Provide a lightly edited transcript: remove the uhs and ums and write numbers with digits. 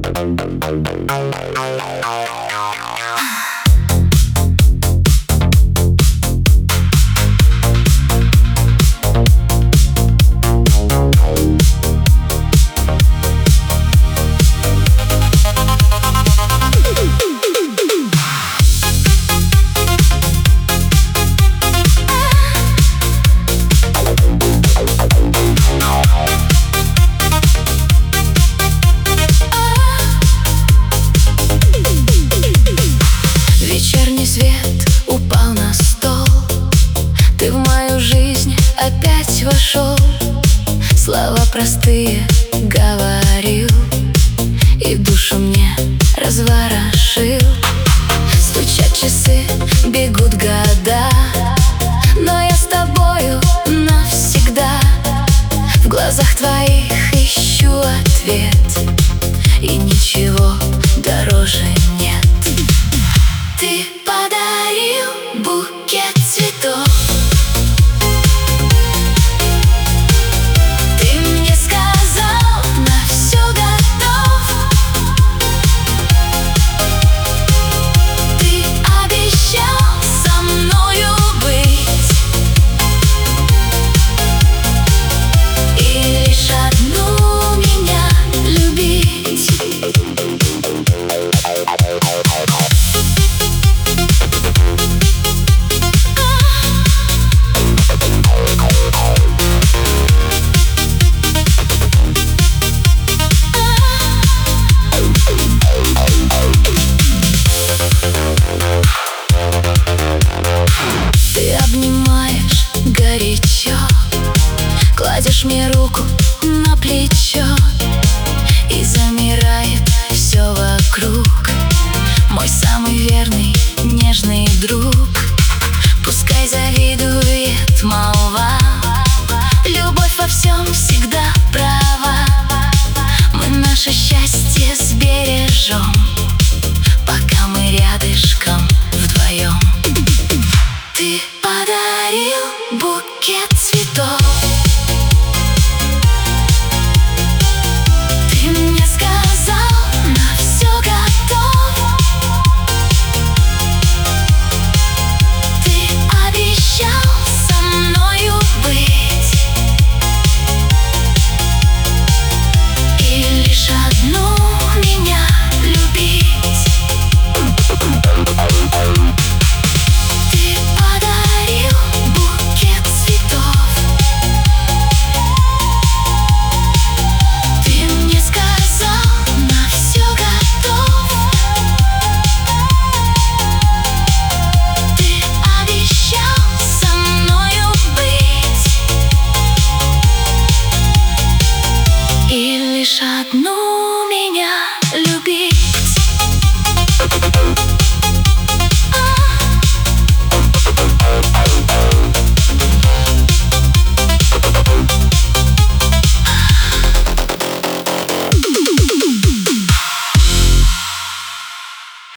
Вечерний свет упал на стол, ты в мою жизнь опять вошел. Слова простые говорил и душу мне разворошил. Стучат часы, бегут года, но я с тобою навсегда. В глазах твоих ищу ответ, и ничего дороже нет. Ты подарил букет цветов, ты мне сказал, на все готов. Ты обещал со мною быть, и лишь одну меня любить. Ты обнимаешь горячо, кладешь мне руку на плечо, и замирает все вокруг. Мой самый верный, нежный друг. Пускай завидует молва, любовь во всем всегда права. Мы наше счастье сбережем.